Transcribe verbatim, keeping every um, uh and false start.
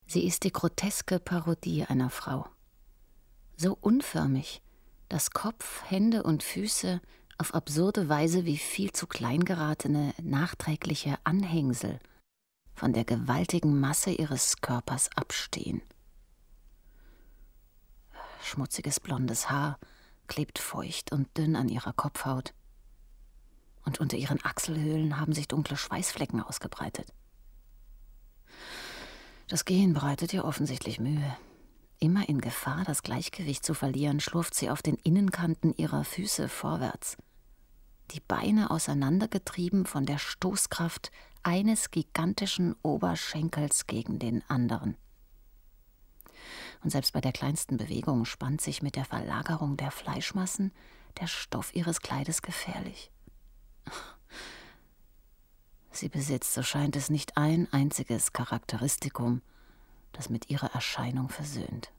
Sie ist die groteske Parodie einer Frau. So unförmig, dass Kopf, Hände und Füße auf absurde Weise wie viel zu klein geratene, nachträgliche Anhängsel von der gewaltigen Masse ihres Körpers abstehen. Schmutziges blondes Haar klebt feucht und dünn an ihrer Kopfhaut. Und unter ihren Achselhöhlen haben sich dunkle Schweißflecken ausgebreitet. Das Gehen bereitet ihr offensichtlich Mühe. Immer in Gefahr, das Gleichgewicht zu verlieren, schlurft sie auf den Innenkanten ihrer Füße vorwärts. Die Beine auseinandergetrieben von der Stoßkraft eines gigantischen Oberschenkels gegen den anderen. Und selbst bei der kleinsten Bewegung spannt sich mit der Verlagerung der Fleischmassen der Stoff ihres Kleides gefährlich. Sie besitzt, so scheint es, nicht ein einziges Charakteristikum, das mit ihrer Erscheinung versöhnt.